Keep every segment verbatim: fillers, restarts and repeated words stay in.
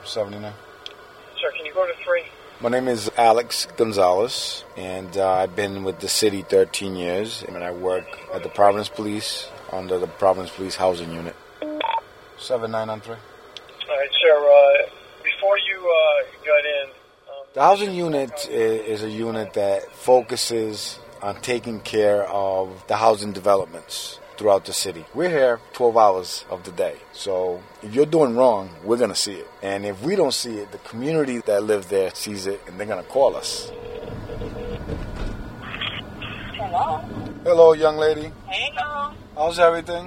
seventy-nine. Sir, can you go to three? My name is Alex Gonzalez, and uh, I've been with the city thirteen years, and I work at the Providence Police under the Providence Police Housing Unit. seven nine on three. All right, sir. Uh, before you uh, got in... Um, the housing unit is a unit that focuses on taking care of the housing developments throughout the city. We're here twelve hours of the day. So if you're doing wrong, we're going to see it. And if we don't see it, the community that lives there sees it, and they're going to call us. Hello. Hello, young lady. Hello. How's everything?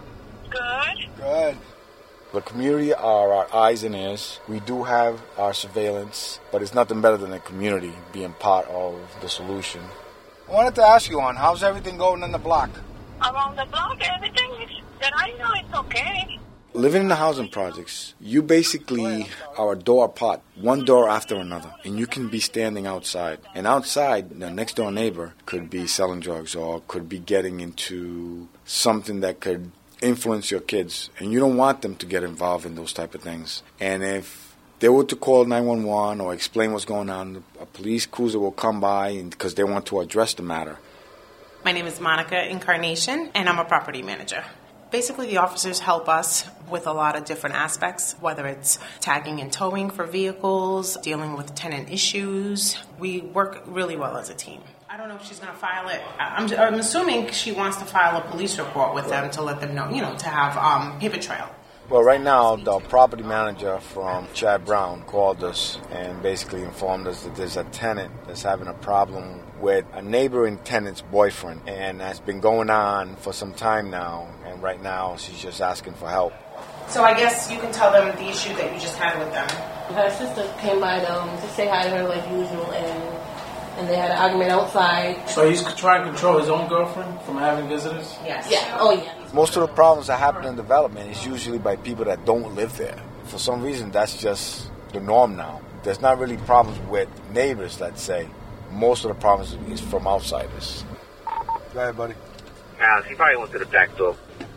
Good. Good. The community are our eyes and ears. We do have our surveillance, but it's nothing better than the community being part of the solution. I wanted to ask you, on how's everything going in the block? Around the block, everything is that I know it's okay. Living in the housing projects, you basically are a door apart, one door after another, and you can be standing outside. And outside, the next door neighbor could be selling drugs or could be getting into something that could influence your kids, and you don't want them to get involved in those type of things. And if they were to call nine one one or explain what's going on, a police cruiser will come by because they want to address the matter. My name is Monica Incarnation, and I'm a property manager. Basically, the officers help us with a lot of different aspects, whether it's tagging and towing for vehicles, dealing with tenant issues. We work really well as a team. I don't know if she's going to file it. I'm, I'm assuming she wants to file a police report with them to let them know, you know, to have um, paper trail. Well, right now, the property manager from Chad Brown called us and basically informed us that there's a tenant that's having a problem with a neighboring tenant's boyfriend, and that's been going on for some time now, and right now she's just asking for help. So I guess you can tell them the issue that you just had with them. Her sister came by them to say hi to her like usual, and and they had an argument outside. So he's trying to control his own girlfriend from having visitors? Yes. Yeah, oh yeah. Most of the problems that happen in development is usually by people that don't live there. For some reason, that's just the norm now. There's not really problems with neighbors, let's say. Most of the problems is from outsiders. Go ahead, buddy. Uh, he probably went to the back door.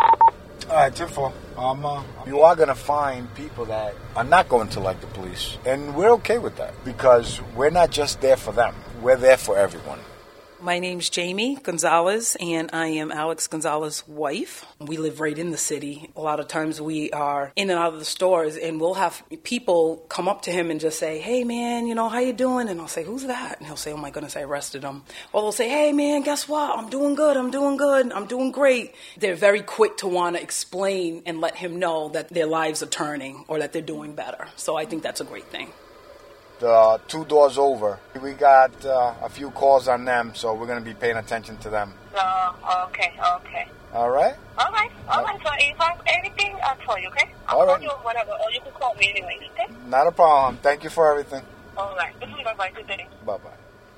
All right, ten four. Um, uh, you are going to find people that are not going to like the police. And we're okay with that because we're not just there for them. We're there for everyone. My name's Jamie Gonzalez, and I am Alex Gonzalez's wife. We live right in the city. A lot of times we are in and out of the stores, and we'll have people come up to him and just say, hey, man, you know, how you doing? And I'll say, who's that? And he'll say, oh, my goodness, I arrested him. Or they'll say, hey, man, guess what? I'm doing good. I'm doing good. I'm doing great. They're very quick to want to explain and let him know that their lives are turning or that they're doing better. So I think that's a great thing. The two doors over, we got uh, a few calls on them, so we're going to be paying attention to them. Oh, okay, okay. All right? All right, all right. So if I have anything, I'll tell you, okay? I'll all call right. you or whatever, or you can call me anyway, okay? Not a problem. Thank you for everything. All right. Bye-bye. Good day. Bye-bye.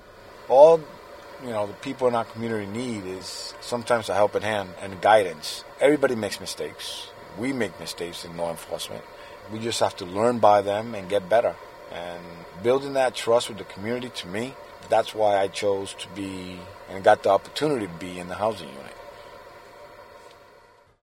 All, you know, the people in our community need is sometimes a helping hand and guidance. Everybody makes mistakes. We make mistakes in law enforcement. We just have to learn by them and get better. And building that trust with the community, to me, that's why I chose to be and got the opportunity to be in the housing unit.